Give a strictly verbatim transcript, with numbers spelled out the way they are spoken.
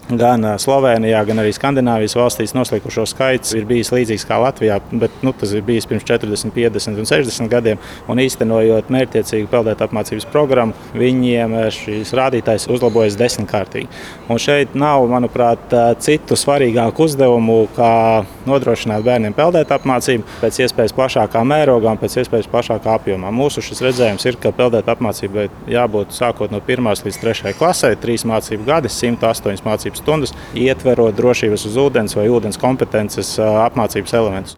Gan Slovenijā, gan arī Skandināvijas valstīs noslīkušo skaits ir bijis līdzīgs kā Latvijā, bet nu, tas ir bijis pirms četrdesmit, piecdesmit un sešdesmit gadiem. Un īstenojot mērķtiecīgu peldēt apmācības programmu, viņiem šīs rādītājs uzlabojas desmitkārtīgi. Un šeit nav, manuprāt, citu svarīgāku uzdevumu, kā nodrošināt bērniem peldēt apmācību pēc iespējas plašākā mērogā un pēc iespējas plašākā apjomā. Mūsu šis redzējums ir, ka peldēt apmācībai jābūt sākot no pirmās līdz trešajai klasē, trīs mācību gadi, simt astoņas mācības stundas, ietverot drošības uz ūdens vai ūdens kompetences apmācības elementus.